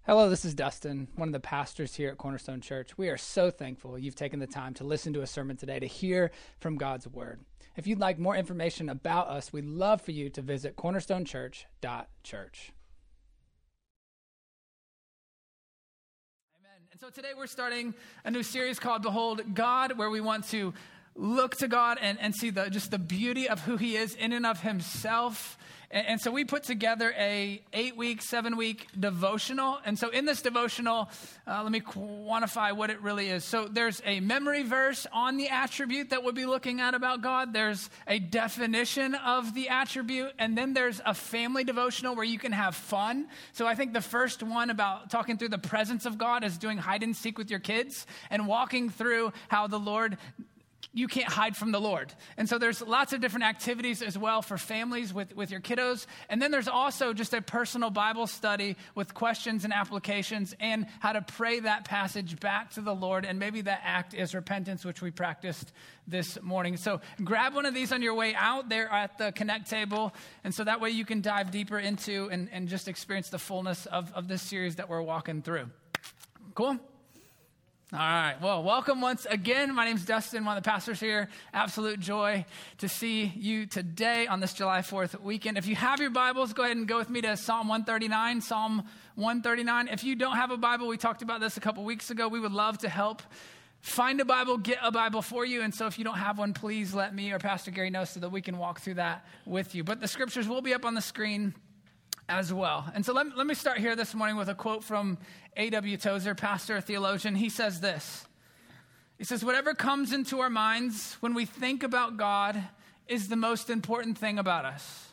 Hello, this is Dustin, one of the pastors here at Cornerstone Church. We are so thankful you've taken the time to listen to a sermon today to hear from God's Word. If you'd like more information about us, we'd love for you to visit cornerstonechurch.church. Amen. And so today we're starting a new series called Behold God, where we want to look to God and see just the beauty of who He is in and of Himself. And so we put together a 8-week, 7-week devotional. And so in this devotional, let me quantify what it really is. So there's a memory verse on the attribute that we'll be looking at about God. There's a definition of the attribute. And then there's a family devotional where you can have fun. So I think the first one about talking through the presence of God is doing hide and seek with your kids and walking through how the Lord, you can't hide from the Lord. And so there's lots of different activities as well for families with your kiddos. And then there's also just a personal Bible study with questions and applications and how to pray that passage back to the Lord. And maybe that act is repentance, which we practiced this morning. So grab one of these on your way out there at the Connect table. And so that way you can dive deeper into and just experience the fullness of this series that we're walking through. Cool? All right. Well, welcome once again. My name's Dustin, one of the pastors here. Absolute joy to see you today on this July 4th weekend. If you have your Bibles, go ahead and go with me to Psalm 139. Psalm 139. If you don't have a Bible, we talked about this a couple weeks ago. We would love to help find a Bible, get a Bible for you. And so if you don't have one, please let me or Pastor Gary know so that we can walk through that with you. But the scriptures will be up on the screen as well. And so let me start here this morning with a quote from A.W. Tozer, pastor, theologian. He says this. He says, whatever comes into our minds when we think about God is the most important thing about us.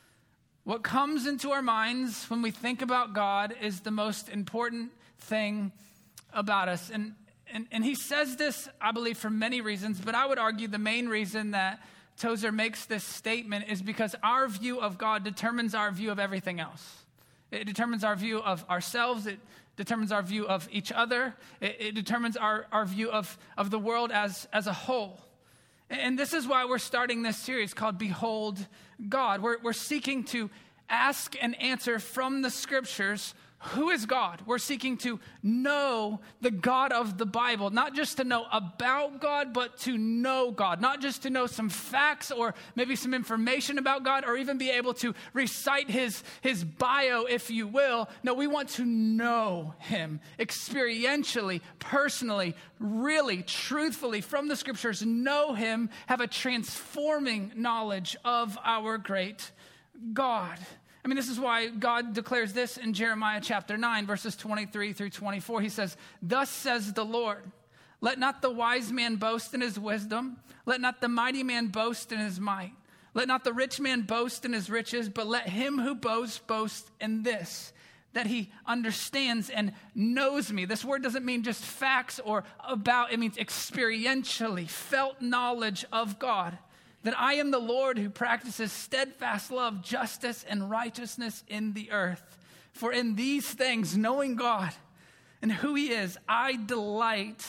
What comes into our minds when we think about God is the most important thing about us. And he says this, I believe, for many reasons, but I would argue the main reason that Tozer makes this statement is because our view of God determines our view of everything else. It determines our view of ourselves. It determines our view of each other. It determines our view of the world as a whole. And this is why we're starting this series called Behold God. We're seeking to ask and answer from the scriptures, who is God? We're seeking to know the God of the Bible, not just to know about God, but to know God, not just to know some facts or maybe some information about God or even be able to recite his bio, if you will. No, we want to know him experientially, personally, really, truthfully from the scriptures, know him, have a transforming knowledge of our great God. I mean, this is why God declares this in Jeremiah chapter 9, verses 23 through 24. He says, thus says the Lord, let not the wise man boast in his wisdom. Let not the mighty man boast in his might. Let not the rich man boast in his riches, but let him who boasts boast in this, that he understands and knows me. This word doesn't mean just facts or about. It means experientially felt knowledge of God. That I am the Lord who practices steadfast love, justice, and righteousness in the earth. For in these things, knowing God and who he is, I delight,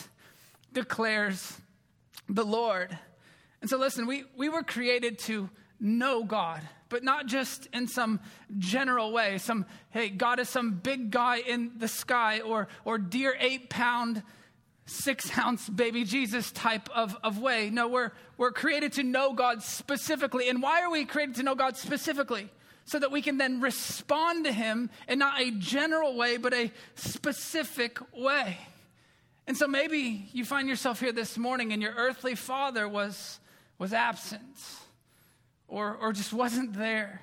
declares the Lord. And so listen, we were created to know God, but not just in some general way. Hey, God is some big guy in the sky or dear 8-pound 6-ounce baby Jesus type of way. No, we're created to know God specifically. And why are we created to know God specifically? So that we can then respond to him in not a general way, but a specific way. And so maybe you find yourself here this morning and your earthly father was absent or just wasn't there.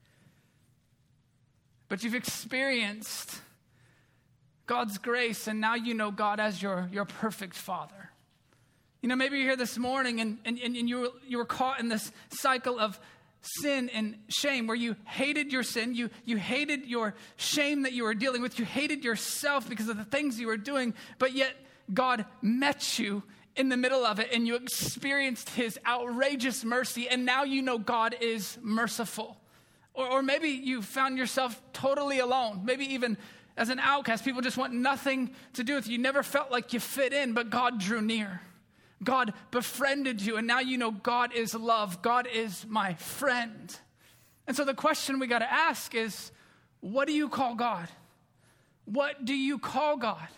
But you've experienced God's grace, and now you know God as your perfect Father. You know, maybe you're here this morning and you were caught in this cycle of sin and shame where you hated your sin, you hated your shame that you were dealing with, you hated yourself because of the things you were doing, but yet God met you in the middle of it and you experienced his outrageous mercy, and now you know God is merciful. Or maybe you found yourself totally alone, maybe even as an outcast. People just want nothing to do with you. You never felt like you fit in, but God drew near. God befriended you, and now you know God is love. God is my friend. And so the question we got to ask is, what do you call God? What do you call God?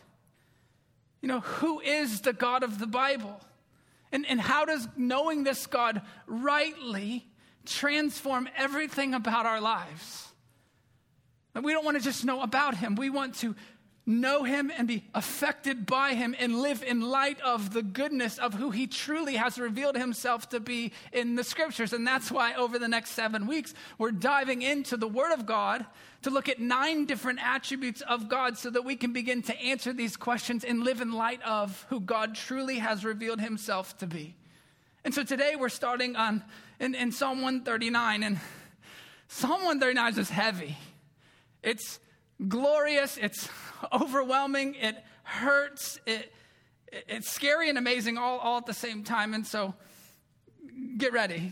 Who is the God of the Bible? And how does knowing this God rightly transform everything about our lives? And we don't want to just know about him. We want to know him and be affected by him and live in light of the goodness of who he truly has revealed himself to be in the scriptures. And that's why over the next 7 weeks, we're diving into the Word of God to look at 9 different attributes of God so that we can begin to answer these questions and live in light of who God truly has revealed himself to be. And so today we're starting in Psalm 139. And Psalm 139 is just heavy. It's glorious, it's overwhelming, it hurts, it's scary and amazing all at the same time. And so get ready.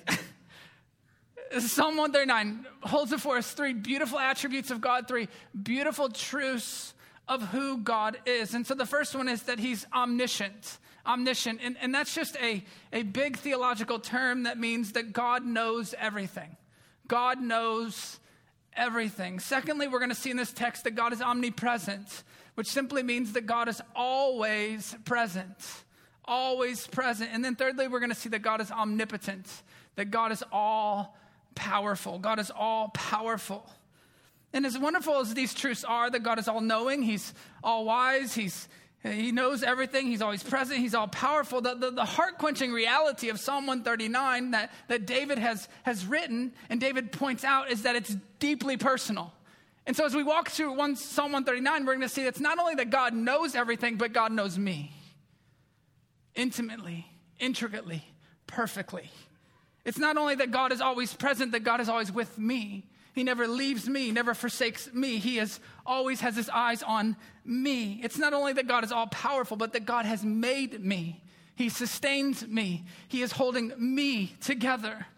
Psalm 139 holds it for us 3 beautiful attributes of God, 3 beautiful truths of who God is. And so the first one is that he's omniscient. And that's just a big theological term that means that God knows everything. God knows everything. Secondly, we're going to see in this text that God is omnipresent, which simply means that God is always present. Always present. And then thirdly, we're going to see that God is omnipotent, that God is all powerful. God is all powerful. And as wonderful as these truths are, that God is all knowing, he's all wise, he knows everything, he's always present, he's all powerful. The heart-quenching reality of Psalm 139 that David has written, and David points out, is that it's deeply personal. And so as we walk through Psalm 139, we're going to see that it's not only that God knows everything, but God knows me. Intimately, intricately, perfectly. It's not only that God is always present, that God is always with me. He never leaves me, never forsakes me. He always has his eyes on me. It's not only that God is all powerful, but that God has made me. He sustains me. He is holding me together.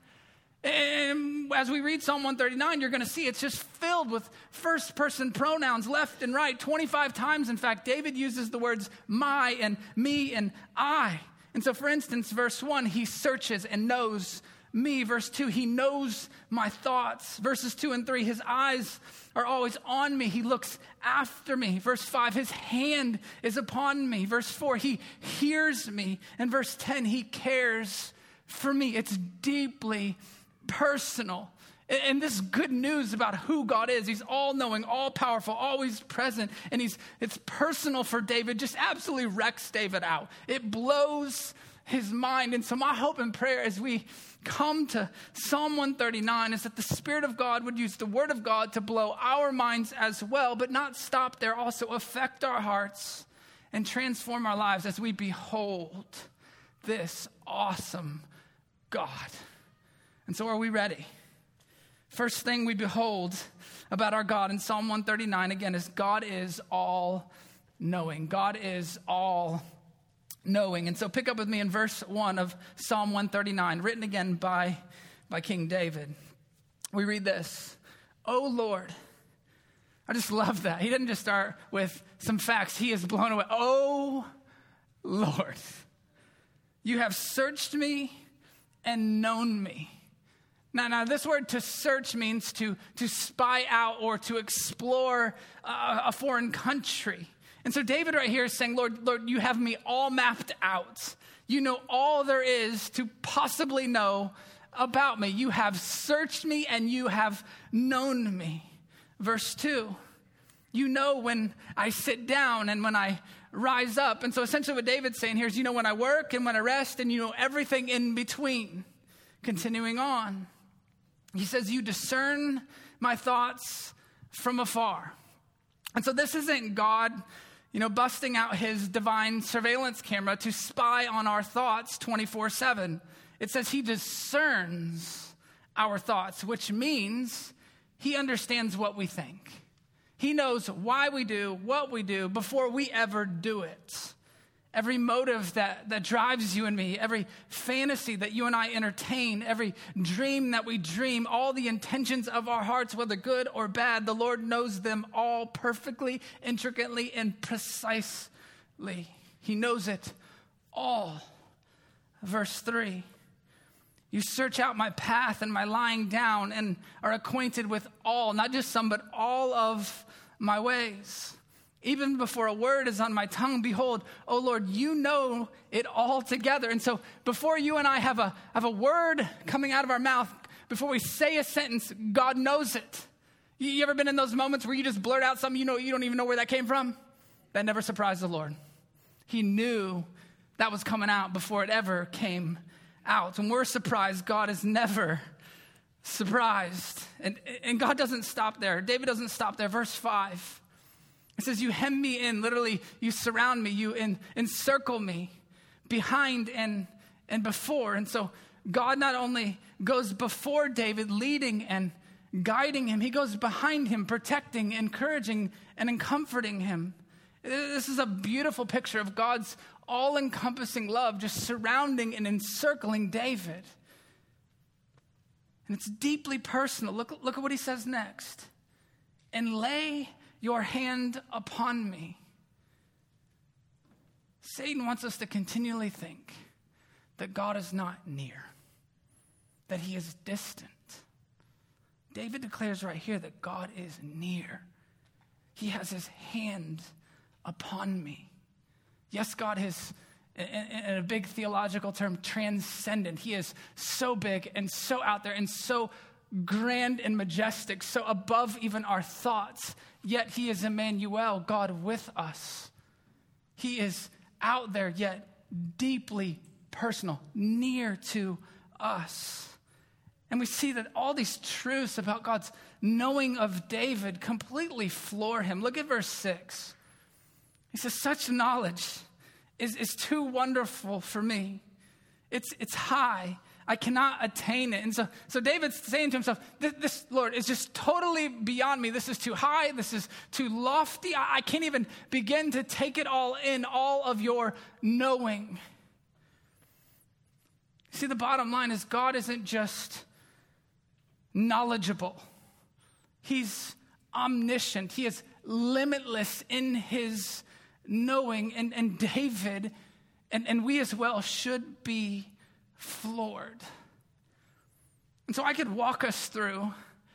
And as we read Psalm 139, you're going to see it's just filled with first-person pronouns left and right. 25 times, in fact, David uses the words my and me and I. And so, for instance, verse 1, he searches and knows me. Verse 2, he knows my thoughts. Verses 2 and 3, his eyes are always on me. He looks after me. Verse 5, his hand is upon me. Verse 4, he hears me. And verse 10, he cares for me. It's deeply personal. And this good news about who God is, he's all-knowing, all-powerful, always present, and it's personal for David, just absolutely wrecks David out. It blows his mind. And so my hope and prayer as we come to Psalm 139 is that the Spirit of God would use the Word of God to blow our minds as well, but not stop there, also affect our hearts and transform our lives as we behold this awesome God. And so are we ready? First thing we behold about our God in Psalm 139, again, is God is all-knowing. God is all-knowing. And so pick up with me in verse 1 of Psalm 139, written again by King David. We read this, "O Lord," I just love that. He didn't just start with some facts. He is blown away. "O Lord, you have searched me and known me." Now, this word to search means to spy out or to explore a foreign country. And so David right here is saying, Lord, you have me all mapped out. You know all there is to possibly know about me. You have searched me and you have known me. Verse 2, you know when I sit down and when I rise up. And so essentially what David's saying here is, you know when I work and when I rest, and you know everything in between. Continuing on. He says, you discern my thoughts from afar. And so this isn't God, busting out his divine surveillance camera to spy on our thoughts 24/7. It says he discerns our thoughts, which means he understands what we think. He knows why we do what we do before we ever do it. Every motive that drives you and me, every fantasy that you and I entertain, every dream that we dream, all the intentions of our hearts, whether good or bad, the Lord knows them all perfectly, intricately, and precisely. He knows it all. Verse 3, you search out my path and my lying down and are acquainted with all, not just some, but all of my ways. Even before a word is on my tongue, behold, O Lord, you know it all together. And so before you and I have a word coming out of our mouth, before we say a sentence, God knows it. You ever been in those moments where you just blurt out something you don't even know where that came from? That never surprised the Lord. He knew that was coming out before it ever came out. When we're surprised, God is never surprised. And God doesn't stop there. David doesn't stop there. Verse 5, it says, you hem me in. Literally, you surround me. You encircle me behind and before. And so God not only goes before David, leading and guiding him, he goes behind him, protecting, encouraging, and comforting him. This is a beautiful picture of God's all-encompassing love just surrounding and encircling David. And it's deeply personal. Look at what he says next. And lay your hand upon me. Satan wants us to continually think that God is not near, that he is distant. David declares right here that God is near. He has his hand upon me. Yes, God is, in a big theological term, transcendent. He is so big and so out there and so grand and majestic, so above even our thoughts. Yet he is Emmanuel, God with us. He is out there, yet deeply personal, near to us. And we see that all these truths about God's knowing of David completely floor him. Look at verse 6. He says, such knowledge is too wonderful for me. It's high. I cannot attain it. And so David's saying to himself, this, Lord, is just totally beyond me. This is too high. This is too lofty. I can't even begin to take it all in, all of your knowing. See, the bottom line is God isn't just knowledgeable. He's omniscient. He is limitless in his knowing. And David, and we as well, should be floored. And so I could walk us through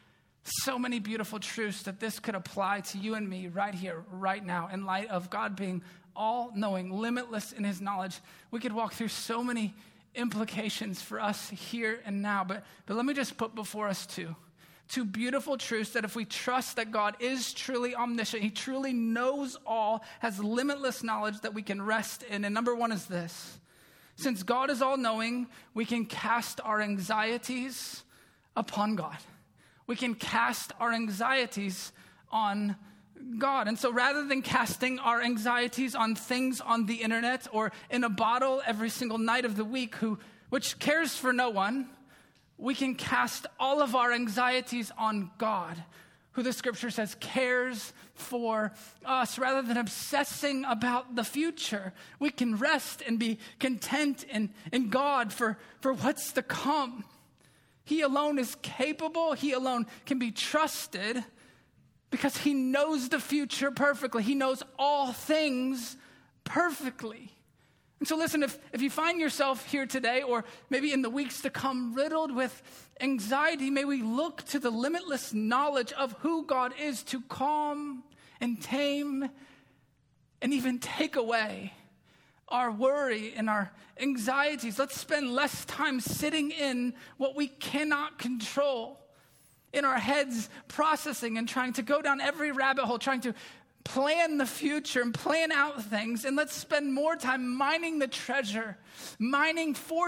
so many beautiful truths that this could apply to you and me right here, right now, in light of God being all-knowing, limitless in his knowledge. We could walk through so many implications for us here and now. But let me just put before us two beautiful truths that if we trust that God is truly omniscient, he truly knows all, has limitless knowledge that we can rest in. And number one is this. Since God is all-knowing, we can cast our anxieties upon God. We can cast our anxieties on God. And so rather than casting our anxieties on things on the internet or in a bottle every single night of the week, which cares for no one, we can cast all of our anxieties on God, who the scripture says cares for us. Rather than obsessing about the future, we can rest and be content in God for what's to come. He alone is capable. He alone can be trusted because he knows the future perfectly. He knows all things perfectly. And so listen, if you find yourself here today or maybe in the weeks to come riddled with anxiety, may we look to the limitless knowledge of who God is to calm and tame and even take away our worry and our anxieties. Let's spend less time sitting in what we cannot control, in our heads processing and trying to go down every rabbit hole, trying to plan the future and plan out things. And let's spend more time mining the treasure, mining for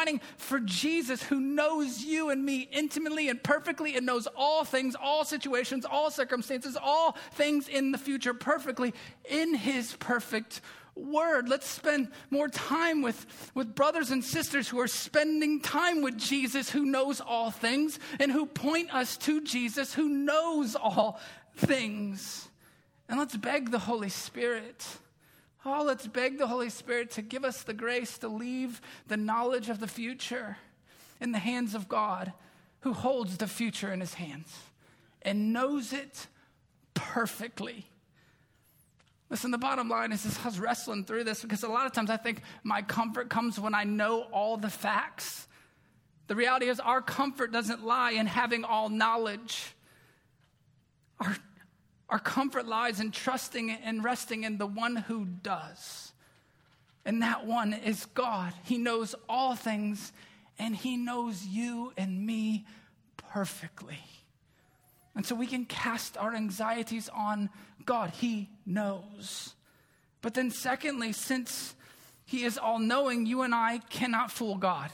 Jesus, who knows you and me intimately and perfectly and knows all things, all situations, all circumstances, all things in the future perfectly in his perfect word. Let's spend more time with brothers and sisters who are spending time with Jesus, who knows all things and who point us to Jesus, who knows all things. And let's beg the Holy Spirit. Let's beg the Holy Spirit to give us the grace to leave the knowledge of the future in the hands of God, who holds the future in his hands and knows it perfectly. Listen, the bottom line is I was wrestling through this because a lot of times I think my comfort comes when I know all the facts. The reality is our comfort doesn't lie in having all knowledge. Our comfort lies in trusting and resting in the one who does. And that one is God. He knows all things, and he knows you and me perfectly. And so we can cast our anxieties on God. He knows. But then secondly, since he is all-knowing, you and I cannot fool God.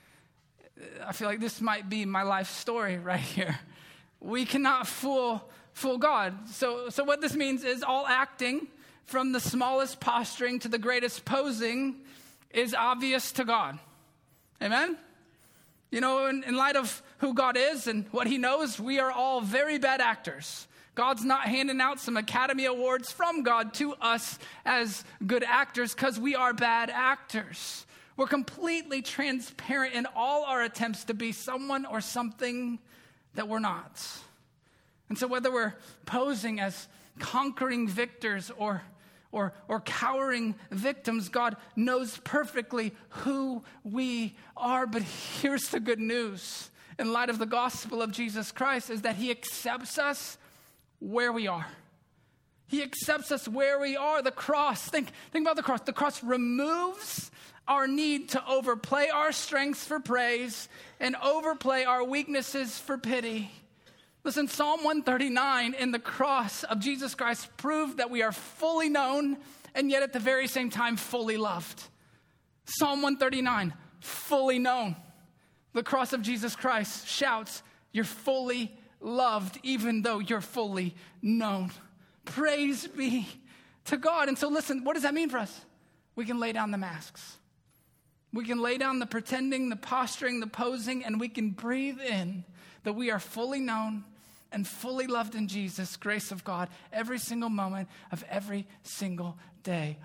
I feel like this might be my life story right here. We cannot fool God. So what this means is all acting, from the smallest posturing to the greatest posing, is obvious to God. Amen? You know, in light of who God is and what he knows, we are all very bad actors. God's not handing out some Academy Awards from God to us as good actors because we are bad actors. We're completely transparent in all our attempts to be someone or something that we're not. And so whether we're posing as conquering victors or cowering victims, God knows perfectly who we are. But here's the good news in light of the gospel of Jesus Christ is that he accepts us where we are. He accepts us where we are. The cross, think about the cross. The cross removes our need to overplay our strengths for praise and overplay our weaknesses for pity. Listen, Psalm 139 in the cross of Jesus Christ proved that we are fully known and yet at the very same time fully loved. Psalm 139, fully known. The cross of Jesus Christ shouts, you're fully loved even though you're fully known. Praise be to God. And so listen, what does that mean for us? We can lay down the masks. We can lay down the pretending, the posturing, the posing, and we can breathe in that we are fully known and fully loved in Jesus, grace of God, every single moment of every single day.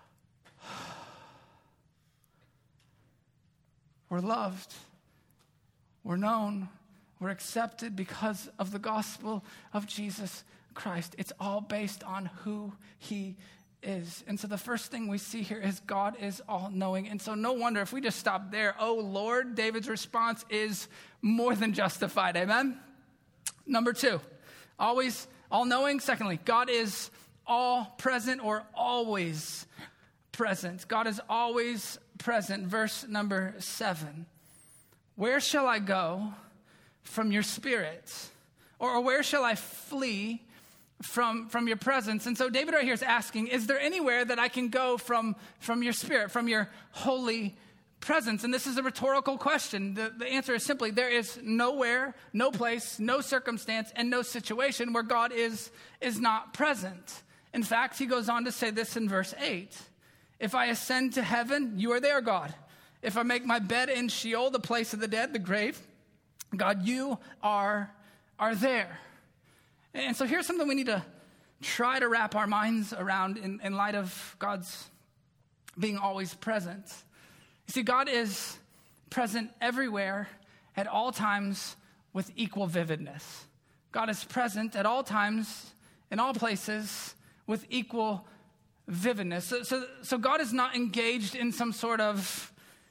We're loved. We're known. We're accepted because of the gospel of Jesus Christ. It's all based on who he is. And so the first thing we see here is God is all-knowing. And so no wonder if we just stop there, oh Lord, David's response is more than justified. Amen? Number two, always all-knowing. Secondly, God is all-present or always present. God is always present. Verse number 7. Where shall I go from your spirit? Or where shall I flee from your presence? And so David right here is asking, is there anywhere that I can go from your spirit, from your holy presence? And this is a rhetorical question. The answer is simply, there is nowhere, no place, no circumstance, and no situation where God is not present. In fact, he goes on to say this in verse 8. If I ascend to heaven, you are there, God. If I make my bed in Sheol, the place of the dead, the grave, God, you are there. And so here's something we need to try to wrap our minds around in light of God's being always present. You see, God is present everywhere at all times with equal vividness. God is present at all times, in all places, with equal vividness. So God is not engaged in some sort of,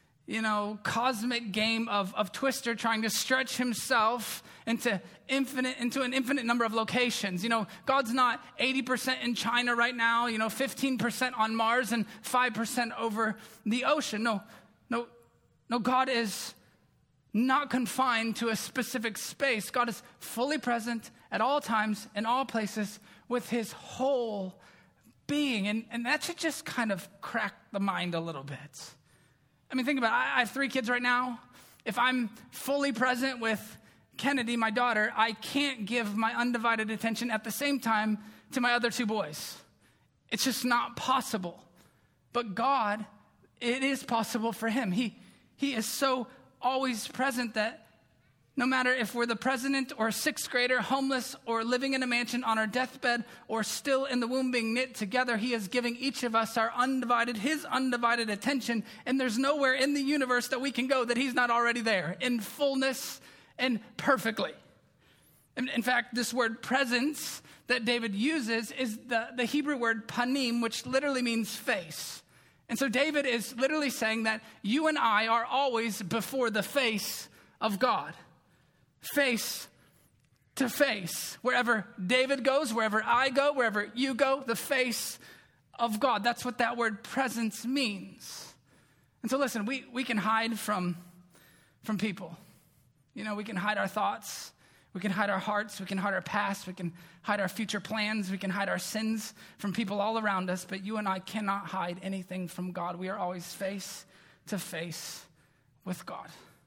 cosmic game of Twister trying to stretch himself into an infinite number of locations. God's not 80% in China right now, 15% on Mars and 5% over the ocean. No, God is not confined to a specific space. God is fully present at all times, in all places, with his whole being. And that should just kind of crack the mind a little bit. I mean, think about it. I have 3 kids right now. If I'm fully present with Kennedy, my daughter, I can't give my undivided attention at the same time to my other 2 boys. It's just not possible. But God, it is possible for him. He is so always present that no matter if we're the president or a 6th grader, homeless or living in a mansion on our deathbed or still in the womb being knit together, he is giving each of us his undivided attention. And there's nowhere in the universe that we can go that he's not already there in fullness and perfectly. In fact, this word presence that David uses is the Hebrew word panim, which literally means face. And so David is literally saying that you and I are always before the face of God. Face to face. Wherever David goes, wherever I go, wherever you go, the face of God. That's what that word presence means. And so listen, we can hide from people. You know, we can hide our thoughts. We can hide our hearts. We can hide our past. We can hide our future plans. We can hide our sins from people all around us. But you and I cannot hide anything from God. We are always face to face with God.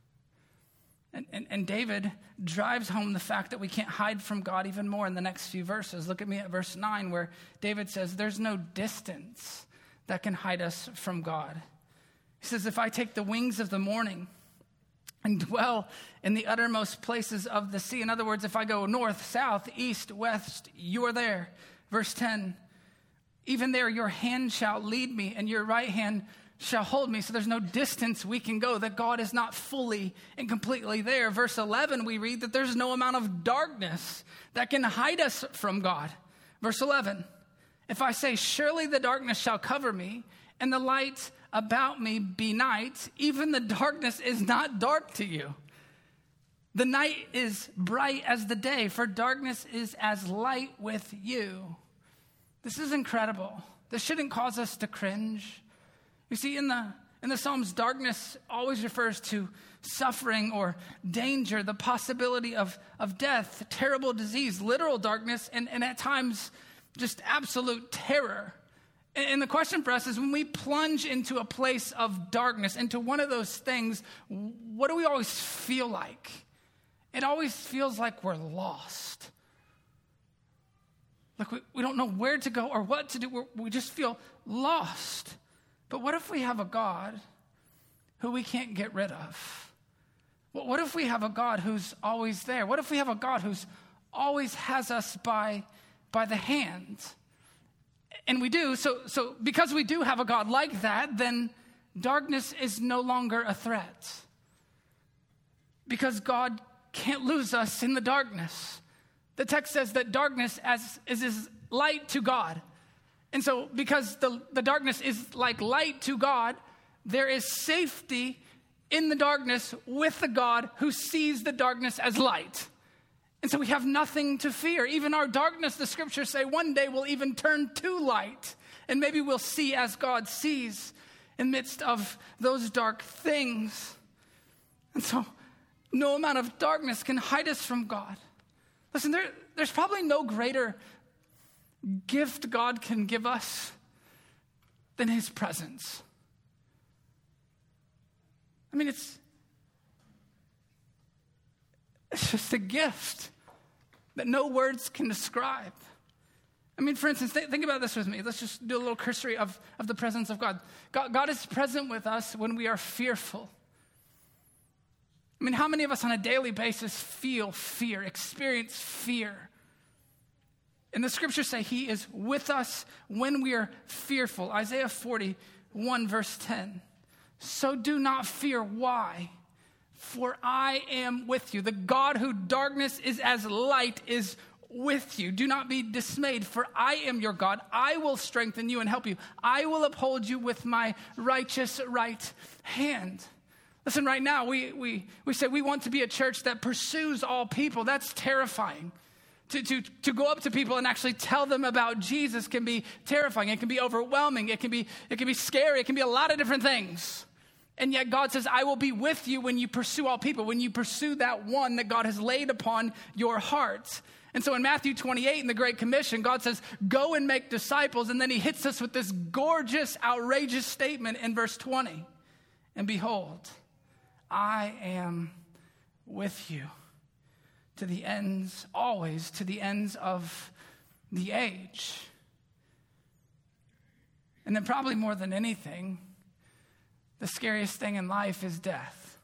And David drives home the fact that we can't hide from God even more in the next few verses. Look at me at verse 9 where David says, there's no distance that can hide us from God. He says, if I take the wings of the morning and dwell in the uttermost places of the sea. In other words, if I go north, south, east, west, you are there. Verse 10, even there your hand shall lead me and your right hand shall hold me. So there's no distance we can go, that God is not fully and completely there. Verse 11, we read that there's no amount of darkness that can hide us from God. Verse 11, if I say, surely the darkness shall cover me and the light about me be night, even the darkness is not dark to you. The night is bright as the day, for darkness is as light with you. This is incredible. This shouldn't cause us to cringe. You see, in the Psalms, darkness always refers to suffering or danger, the possibility of death, terrible disease, literal darkness, and at times just absolute terror. And the question for us is, when we plunge into a place of darkness, into one of those things, what do we always feel like? It always feels like we're lost. Like we don't know where to go or what to do. We just feel lost. But what if we have a God who we can't get rid of? What if we have a God who's always there? What if we have a God who's always has us by the hand? And we do, so because we do have a God like that, then darkness is no longer a threat. Because God can't lose us in the darkness. The text says that darkness is light to God. And so because the darkness is like light to God, there is safety in the darkness with the God who sees the darkness as light. And so we have nothing to fear. Even our darkness, the scriptures say, one day will even turn to light. And maybe we'll see as God sees in the midst of those dark things. And so no amount of darkness can hide us from God. Listen, there's probably no greater gift God can give us than his presence. I mean, it's just a gift that no words can describe. I mean, for instance, think about this with me. Let's just do a little cursory of the presence of God. God is present with us when we are fearful. I mean, how many of us on a daily basis feel fear, experience fear? And the scriptures say he is with us when we are fearful. Isaiah 41 verse 10. So do not fear. Why? For I am with you. The God who darkness is as light is with you. Do not be dismayed, for I am your God. I will strengthen you and help you. I will uphold you with my righteous right hand. Listen, right now, we say we want to be a church that pursues all people. That's terrifying. To go up to people and actually tell them about Jesus can be terrifying. It can be overwhelming. It can be scary. It can be a lot of different things. And yet God says, I will be with you when you pursue all people, when you pursue that one that God has laid upon your heart. And so in Matthew 28, in the Great Commission, God says, go and make disciples. And then he hits us with this gorgeous, outrageous statement in verse 20. And behold, I am with you to the ends, always to the ends of the age. And then probably more than anything, the scariest thing in life is death.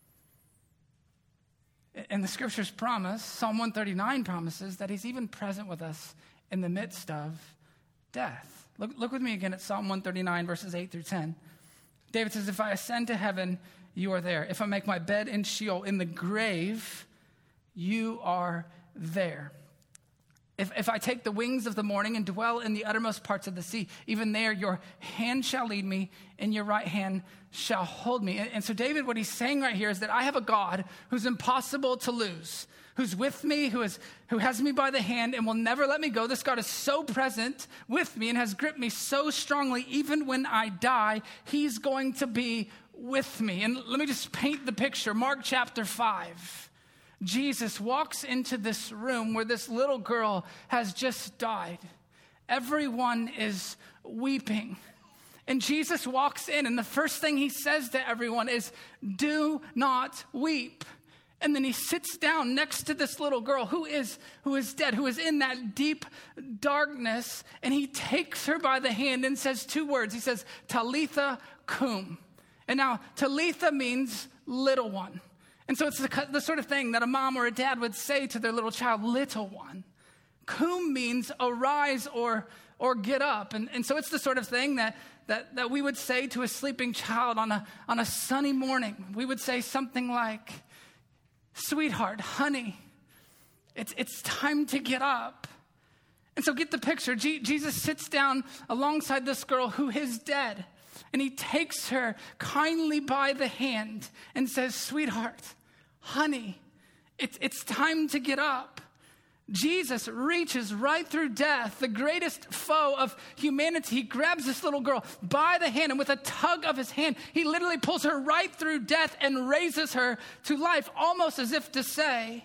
And the scriptures promise, Psalm 139 promises that he's even present with us in the midst of death. Look with me again at Psalm 139, verses 8 through 10. David says, if I ascend to heaven, you are there. If I make my bed in Sheol, in the grave, you are there. If I take the wings of the morning and dwell in the uttermost parts of the sea, even there your hand shall lead me and your right hand shall hold me. And so David, what he's saying right here is that I have a God who's impossible to lose, who's with me, who has me by the hand and will never let me go. This God is so present with me and has gripped me so strongly. Even when I die, he's going to be with me. And let me just paint the picture. Mark chapter 5. Jesus walks into this room where this little girl has just died. Everyone is weeping. And Jesus walks in, and the first thing he says to everyone is, "Do not weep." And then he sits down next to this little girl who is dead, who is in that deep darkness, and he takes her by the hand and says two words. He says, "Talitha cum." And now, Talitha means little one. And so it's the sort of thing that a mom or a dad would say to their little child, little one. Cum means arise or get up. And so it's the sort of thing that we would say to a sleeping child on a sunny morning. We would say something like, "Sweetheart, honey, it's time to get up." And so get the picture. Jesus sits down alongside this girl who is dead. And he takes her kindly by the hand and says, "Sweetheart, honey, it's time to get up." Jesus reaches right through death, the greatest foe of humanity. He grabs this little girl by the hand, and with a tug of his hand, he literally pulls her right through death and raises her to life, almost as if to say,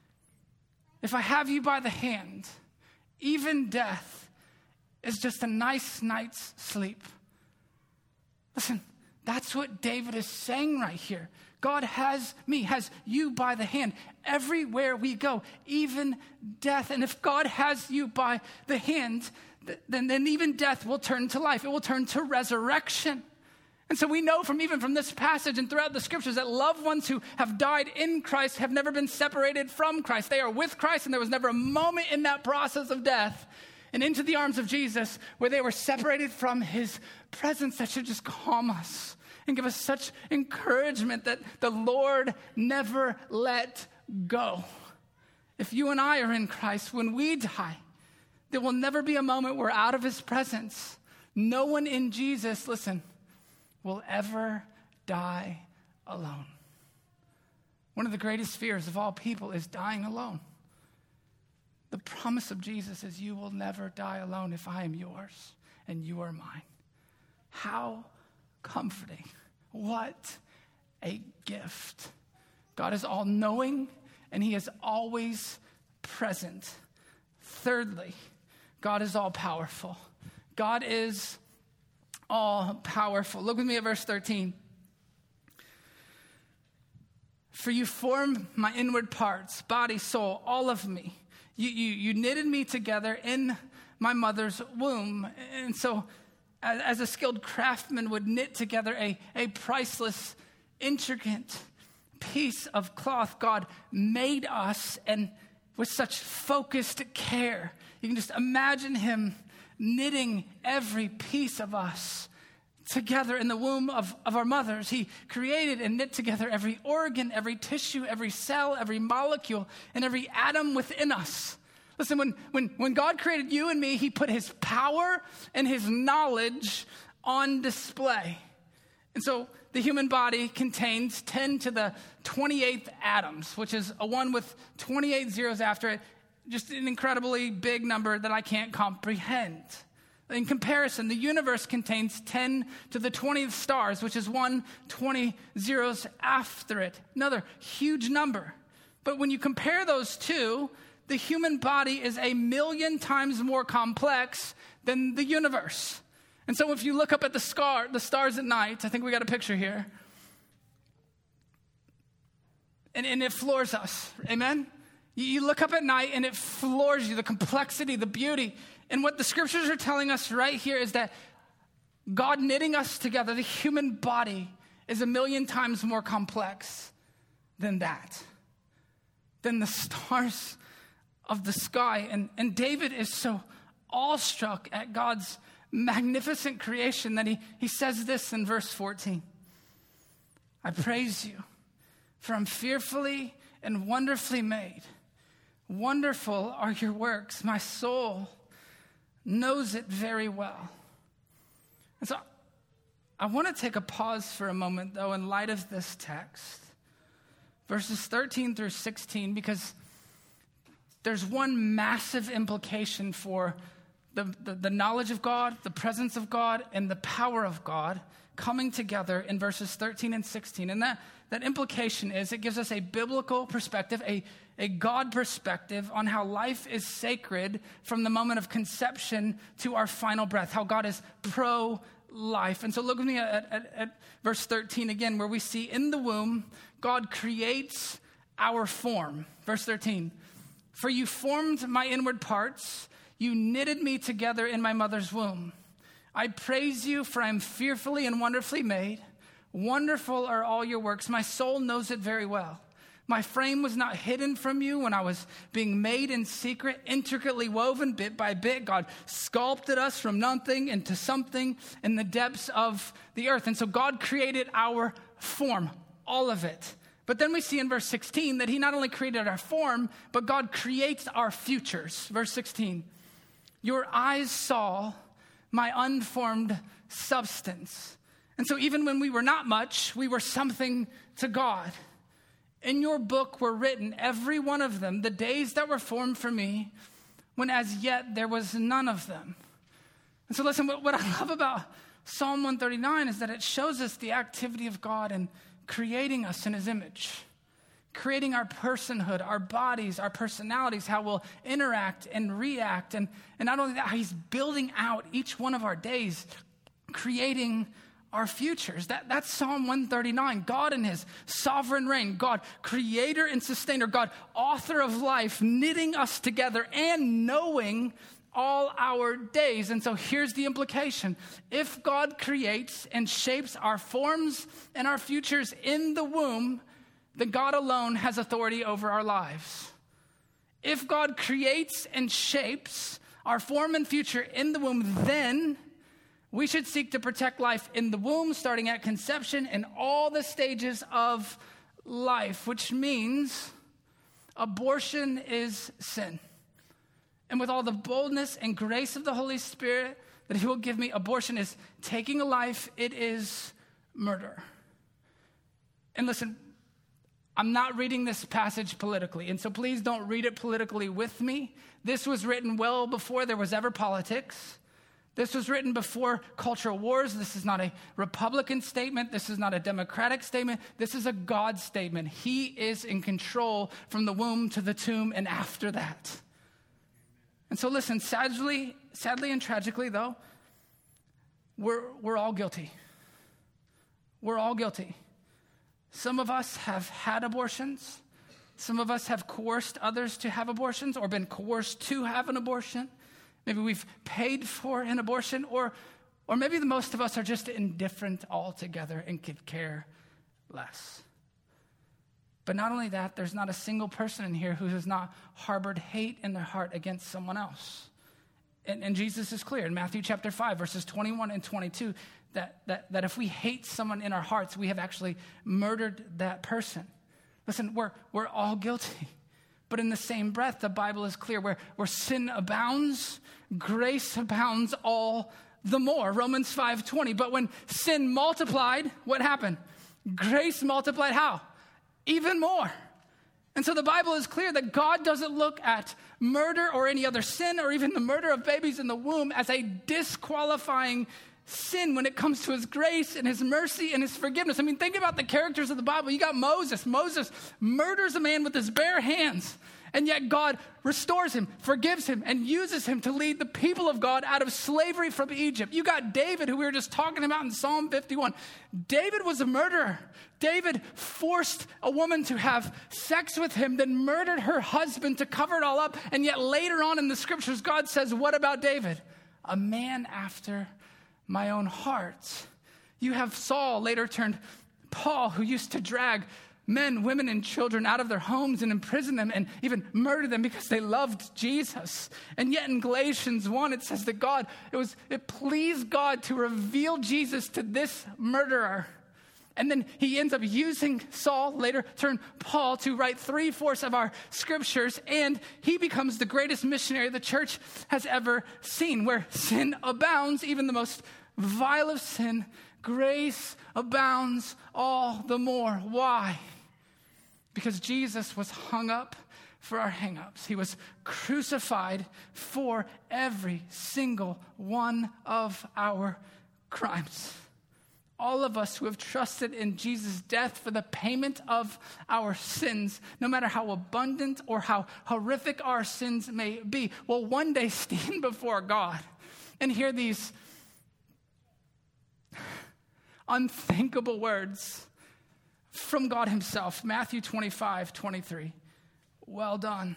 if I have you by the hand, even death is just a nice night's sleep. Listen, that's what David is saying right here. God has me, has you by the hand everywhere we go, even death. And if God has you by the hand, then even death will turn to life. It will turn to resurrection. And so we know from this passage and throughout the scriptures that loved ones who have died in Christ have never been separated from Christ. They are with Christ, and there was never a moment in that process of death and into the arms of Jesus where they were separated from his presence. That should just calm us and give us such encouragement that the Lord never let go. If you and I are in Christ, when we die, there will never be a moment we're out of his presence. No one in Jesus, listen, will ever die alone. One of the greatest fears of all people is dying alone. The promise of Jesus is you will never die alone if I am yours and you are mine. How comforting. What a gift. God is all-knowing and he is always present. Thirdly, God is all-powerful. God is all-powerful. Look with me at verse 13. For you formed my inward parts, body, soul, all of me. You knitted me together in my mother's womb. And so as a skilled craftsman would knit together a priceless, intricate piece of cloth, God made us, and with such focused care. You can just imagine him knitting every piece of us together in the womb of our mothers. He created and knit together every organ, every tissue, every cell, every molecule, and every atom within us. Listen, when God created you and me, he put his power and his knowledge on display. And so the human body contains 10 to the 28th atoms, which is a one with 28 zeros after it. Just an incredibly big number that I can't comprehend. In comparison, the universe contains 10 to the 20th stars, which is 120 zeros after it. Another huge number. But when you compare those two, the human body is 1,000,000 times more complex than the universe. And so if you look up at the stars at night, I think we got a picture here. And it floors us. Amen? You look up at night and it floors you, the complexity, the beauty. And what the scriptures are telling us right here is that God knitting us together, the human body, is 1,000,000 times more complex than that, than the stars of the sky. And David is so awestruck at God's magnificent creation that he says this in verse 14. I praise you, for I'm fearfully and wonderfully made. Wonderful are your works. My soul knows it very well. And so I want to take a pause for a moment, though, in light of this text, verses 13 through 16, because there's one massive implication for the knowledge of God, the presence of God, and the power of God coming together in verses 13 and 16. And that implication is it gives us a biblical perspective, a God perspective on how life is sacred from the moment of conception to our final breath, how God is pro-life. And so look with me at verse 13 again, where we see in the womb, God creates our form. Verse 13, for you formed my inward parts, you knitted me together in my mother's womb. I praise you, for I am fearfully and wonderfully made. Wonderful are all your works. My soul knows it very well. My frame was not hidden from you when I was being made in secret, intricately woven bit by bit. God sculpted us from nothing into something in the depths of the earth. And so God created our form, all of it. But then we see in verse 16 that he not only created our form, but God creates our futures. Verse 16, your eyes saw my unformed substance. And so even when we were not much, we were something to God. In your book were written, every one of them, the days that were formed for me, when as yet there was none of them. And so listen, what I love about Psalm 139 is that it shows us the activity of God in creating us in his image, creating our personhood, our bodies, our personalities, how we'll interact and react. And not only that, how he's building out each one of our days, creating our futures. That's Psalm 139. God in his sovereign reign, God creator and sustainer, God author of life, knitting us together and knowing all our days. And so here's the implication. If God creates and shapes our forms and our futures in the womb, then God alone has authority over our lives. If God creates and shapes our form and future in the womb, then we should seek to protect life in the womb, starting at conception and all the stages of life, which means abortion is sin. And with all the boldness and grace of the Holy Spirit that he will give me, abortion is taking a life. It is murder. And listen, I'm not reading this passage politically, and so please don't read it politically with me. This was written well before there was ever politics. This was written before cultural wars. This is not a Republican statement. This is not a Democratic statement. This is a God statement. He is in control from the womb to the tomb and after that. And so listen, sadly and tragically though, we're all guilty. We're all guilty. Some of us have had abortions. Some of us have coerced others to have abortions or been coerced to have an abortion. Maybe we've paid for an abortion, or maybe the most of us are just indifferent altogether and could care less. But not only that, there's not a single person in here who has not harbored hate in their heart against someone else. And Jesus is clear in Matthew chapter 5, verses 21 and 22, that if we hate someone in our hearts, we have actually murdered that person. Listen, we're all guilty. But in the same breath, the Bible is clear, where sin abounds, grace abounds all the more. Romans 5:20. But when sin multiplied, what happened? Grace multiplied how? Even more. And so the Bible is clear that God doesn't look at murder or any other sin or even the murder of babies in the womb as a disqualifying sin when it comes to his grace and his mercy and his forgiveness. I mean, think about the characters of the Bible. You got Moses. Moses murders a man with his bare hands, and yet God restores him, forgives him, and uses him to lead the people of God out of slavery from Egypt. You got David, who we were just talking about in Psalm 51. David was a murderer. David forced a woman to have sex with him, then murdered her husband to cover it all up. And yet later on in the scriptures, God says, what about David? A man after my own heart. You have Saul, later turned Paul, who used to drag men, women, and children out of their homes and imprison them and even murder them because they loved Jesus. And yet in Galatians 1, it says that it pleased God to reveal Jesus to this murderer And then he ends up using Saul, later turned Paul, to write 3/4 of our scriptures. And he becomes the greatest missionary the church has ever seen. Where sin abounds, even the most vile of sin, grace abounds all the more. Why? Because Jesus was hung up for our hang-ups. He was crucified for every single one of our crimes. All of us who have trusted in Jesus' death for the payment of our sins, no matter how abundant or how horrific our sins may be, will one day stand before God and hear these unthinkable words from God himself. Matthew 25:23. Well done.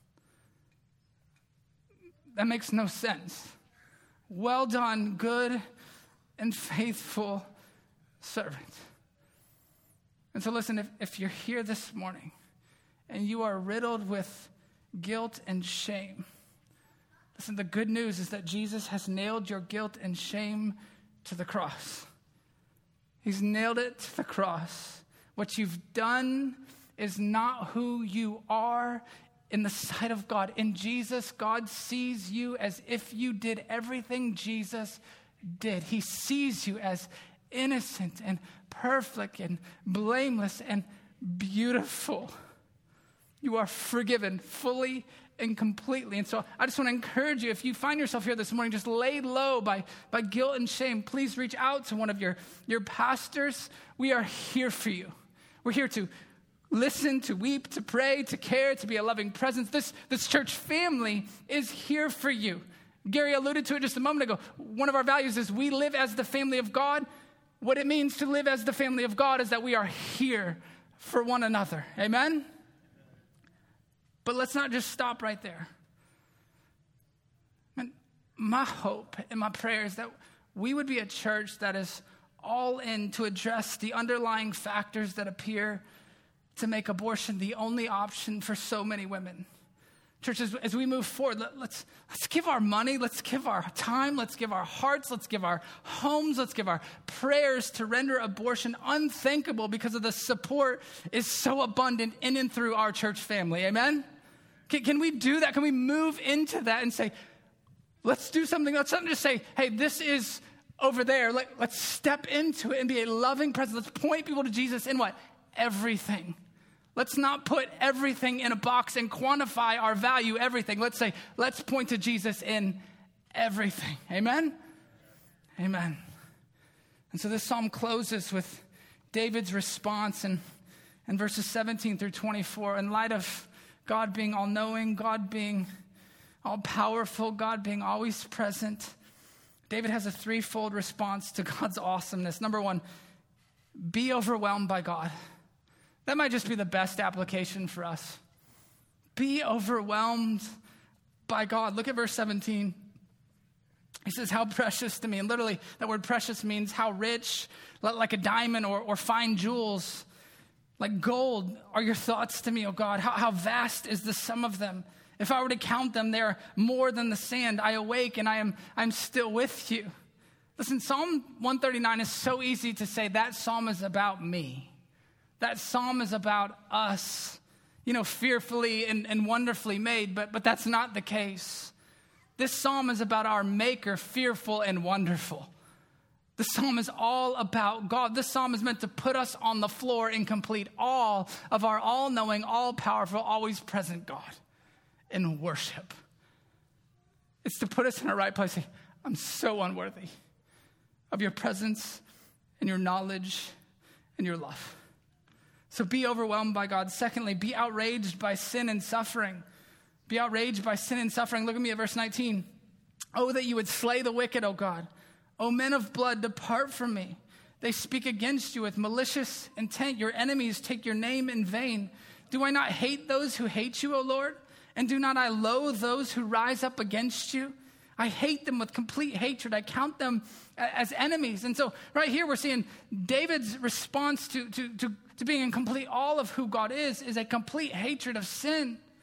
That makes no sense. Well done, good and faithful servant. And so listen, if you're here this morning and you are riddled with guilt and shame, listen, the good news is that Jesus has nailed your guilt and shame to the cross. He's nailed it to the cross. What you've done is not who you are in the sight of God. In Jesus, God sees you as if you did everything Jesus did. He sees you as innocent and perfect and blameless and beautiful. You are forgiven fully and completely. And so I just want to encourage you, if you find yourself here this morning just laid low by guilt and shame, please reach out to one of your pastors. We are here for you. We're here to listen, to weep, to pray, to care, to be a loving presence. This church family is here for you. Gary alluded to it just a moment ago. One of our values is we live as the family of God. What it means to live as the family of God is that we are here for one another. Amen? But let's not just stop right there. And my hope and my prayer is that we would be a church that is all in to address the underlying factors that appear to make abortion the only option for so many women. Church, as we move forward, let's give our money, let's give our time, let's give our hearts, let's give our homes, let's give our prayers to render abortion unthinkable because of the support is so abundant in and through our church family. Amen? Can we do that? Can we move into that and say, let's do something? Let's not just say, hey, this is over there. Let's step into it and be a loving presence. Let's point people to Jesus in what? Everything. Let's not put everything in a box and quantify our value, everything. Let's say, let's point to Jesus in everything. Amen? Amen. And so this psalm closes with David's response in verses 17 through 24. In light of God being all-knowing, God being all-powerful, God being always present, David has a threefold response to God's awesomeness. Number one, be overwhelmed by God. That might just be the best application for us. Be overwhelmed by God. Look at verse 17. He says, how precious to me. And literally, that word precious means how rich, like a diamond or fine jewels, like gold, are your thoughts to me, O God. How vast is the sum of them. If I were to count them, they are more than the sand. I awake and I'm still with you. Listen, Psalm 139 is so easy to say that psalm is about me. That psalm is about us, fearfully and wonderfully made, but that's not the case. This psalm is about our Maker, fearful and wonderful. The psalm is all about God. This psalm is meant to put us on the floor in complete awe of our all-knowing, all-powerful, always present God in worship. It's to put us in our right place. I'm so unworthy of your presence and your knowledge and your love. So be overwhelmed by God. Secondly, be outraged by sin and suffering. Be outraged by sin and suffering. Look at me at verse 19. Oh, that you would slay the wicked, O God. O men of blood, depart from me. They speak against you with malicious intent. Your enemies take your name in vain. Do I not hate those who hate you, O Lord? And do not I loathe those who rise up against you? I hate them with complete hatred. I count them as enemies. And so right here we're seeing David's response to being in complete awe of who God is a complete hatred of sin.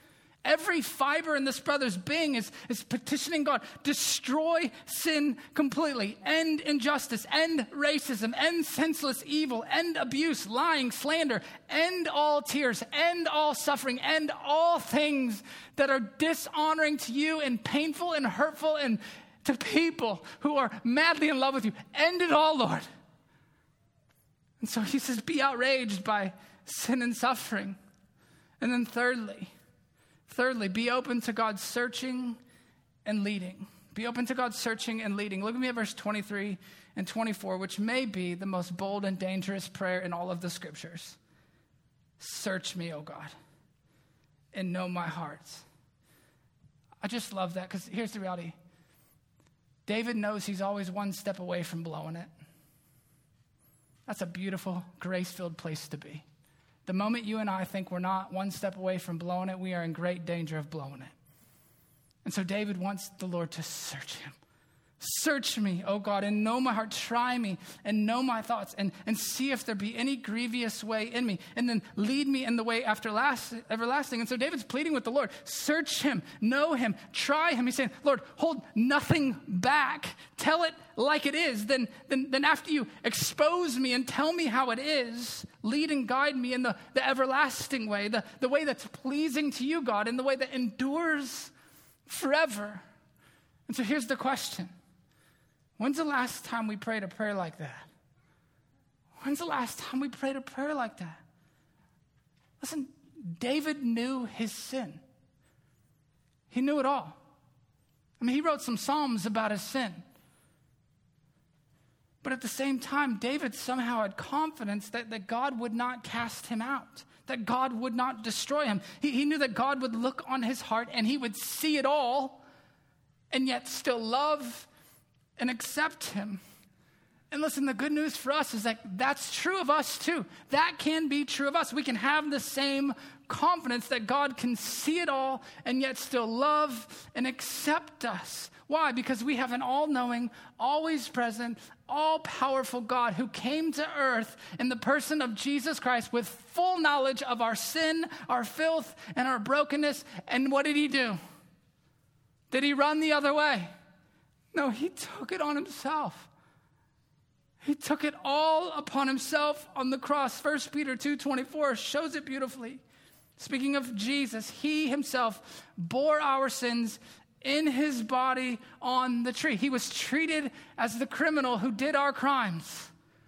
Every fiber in this brother's being is petitioning God, destroy sin completely, end injustice, end racism, end senseless evil, end abuse, lying, slander, end all tears, end all suffering, end all things that are dishonoring to you and painful and hurtful and to people who are madly in love with you. End it all, Lord. And so he says, be outraged by sin and suffering. And then thirdly, be open to God's searching and leading. Be open to God's searching and leading. Look at me at verse 23 and 24, which may be the most bold and dangerous prayer in all of the scriptures. Search me, O God, and know my heart. I just love that because here's the reality. David knows he's always one step away from blowing it. That's a beautiful, grace-filled place to be. The moment you and I think we're not one step away from blowing it, we are in great danger of blowing it. And so David wants the Lord to search him. Search me, O God, and know my heart. Try me and know my thoughts and see if there be any grievous way in me. And then lead me in the way everlasting. And so David's pleading with the Lord. Search him, know him, try him. He's saying, Lord, hold nothing back. Tell it like it is. Then after you expose me and tell me how it is, lead and guide me in the everlasting way, the way that's pleasing to you, God, in the way that endures forever. And so here's the question. When's the last time we prayed a prayer like that? When's the last time we prayed a prayer like that? Listen, David knew his sin. He knew it all. I mean, he wrote some Psalms about his sin. But at the same time, David somehow had confidence that God would not cast him out, that God would not destroy him. He knew that God would look on his heart and he would see it all and yet still love and accept him. And listen, the good news for us is that that's true of us too. That can be true of us. We can have the same confidence that God can see it all and yet still love and accept us. Why? Because we have an all-knowing, always present, all-powerful God who came to earth in the person of Jesus Christ with full knowledge of our sin, our filth, and our brokenness. And what did he do? Did he run the other way? No, he took it on himself. He took it all upon himself on the cross. 1 Peter 2:24 shows it beautifully. Speaking of Jesus, he himself bore our sins in his body on the tree. He was treated as the criminal who did our crimes.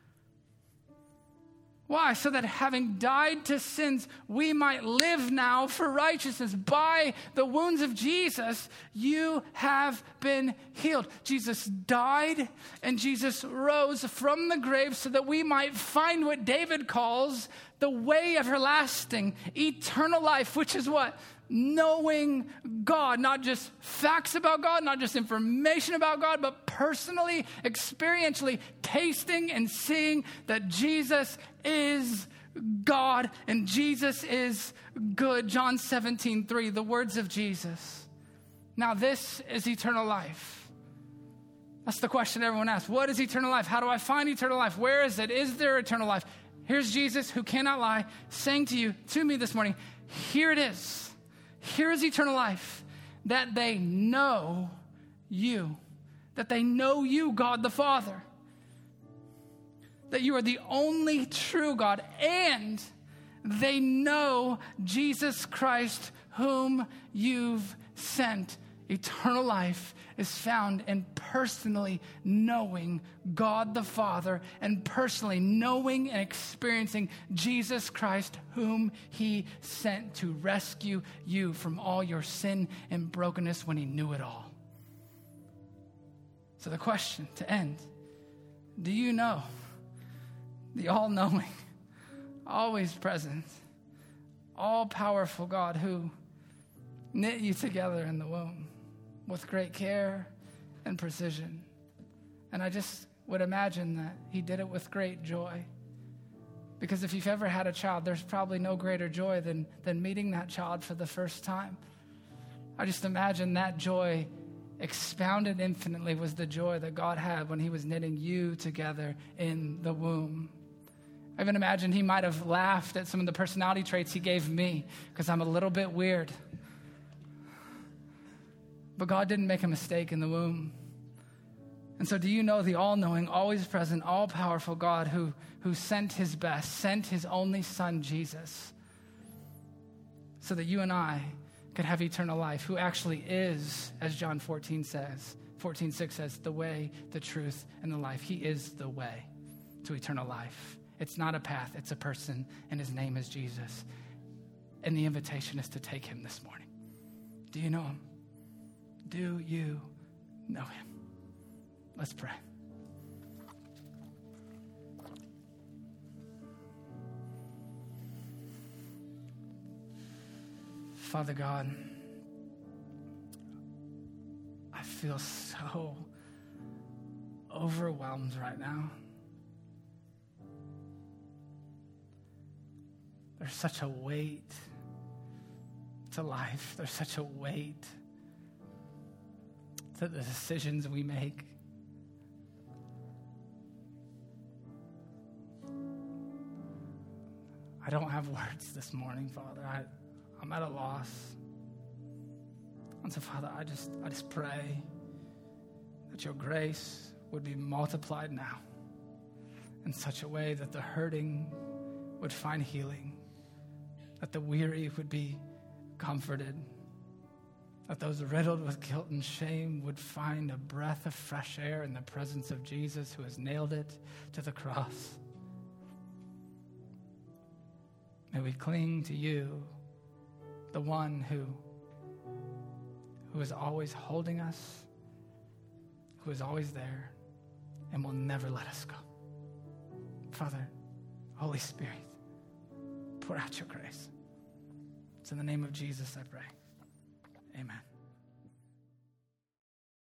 Why? So that having died to sins, we might live now for righteousness. By the wounds of Jesus, you have been healed. Jesus died and Jesus rose from the grave so that we might find what David calls the way everlasting, eternal life, which is what? Knowing God, not just facts about God, not just information about God, but personally, experientially tasting and seeing that Jesus is God and Jesus is good. John 17:3, the words of Jesus. Now this is eternal life. That's the question everyone asks. What is eternal life? How do I find eternal life? Where is it? Is there eternal life? Here's Jesus, who cannot lie, saying to me this morning, here it is. Here is eternal life, that they know you, God the Father, that you are the only true God, and they know Jesus Christ, whom you've sent. Eternal life is found in personally knowing God the Father and personally knowing and experiencing Jesus Christ, whom he sent to rescue you from all your sin and brokenness when he knew it all. So the question to end, do you know the all-knowing, always present, all-powerful God who knit you together in the womb with great care and precision? And I just would imagine that he did it with great joy. Because if you've ever had a child, there's probably no greater joy than meeting that child for the first time. I just imagine that joy expounded infinitely was the joy that God had when he was knitting you together in the womb. I even imagine he might have laughed at some of the personality traits he gave me because I'm a little bit weird. But God didn't make a mistake in the womb. And so do you know the all-knowing, always present, all-powerful God who sent his best, sent his only son, Jesus, so that you and I could have eternal life, who actually is, as John 14:6 says, the way, the truth, and the life. He is the way to eternal life. It's not a path, it's a person, and his name is Jesus. And the invitation is to take him this morning. Do you know him? Do you know him? Let's pray. Father God, I feel so overwhelmed right now. There's such a weight to life. There's such a weight to the decisions we make. I don't have words this morning, Father. I'm at a loss. And so, Father, I just pray that your grace would be multiplied now in such a way that the hurting would find healing, that the weary would be comforted, that those riddled with guilt and shame would find a breath of fresh air in the presence of Jesus, who has nailed it to the cross. May we cling to you, the one who is always holding us, who is always there, and will never let us go. Father, Holy Spirit, pour out your grace. It's in the name of Jesus I pray. Amen.